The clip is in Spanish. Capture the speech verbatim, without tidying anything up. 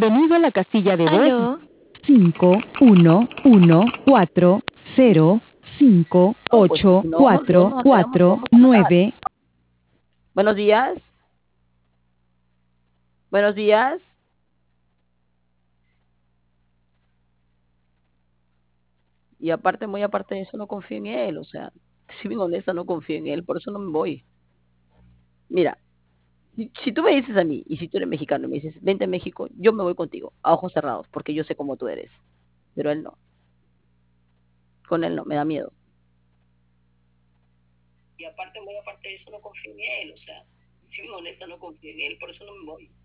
Bienvenido a la casilla de voz Aló. cinco uno uno cuatro cero cinco No, pues ocho si no vamos, no cuatro nos enteramos, lo cuatro vamos a matar. nueve. Buenos días. Buenos días. Y aparte, muy aparte de eso, no confío en él. O sea, si bien honesta, no confío en él, por eso no me voy. Mira, si, si tú me dices a mí, y si tú eres mexicano y me dices, vente a México, yo me voy contigo, a ojos cerrados, porque yo sé cómo tú eres. Pero él no. Con él no, me da miedo. Y aparte, muy aparte de eso, no confío en él. O sea, si bien honesta, no confío en él, por eso no me voy.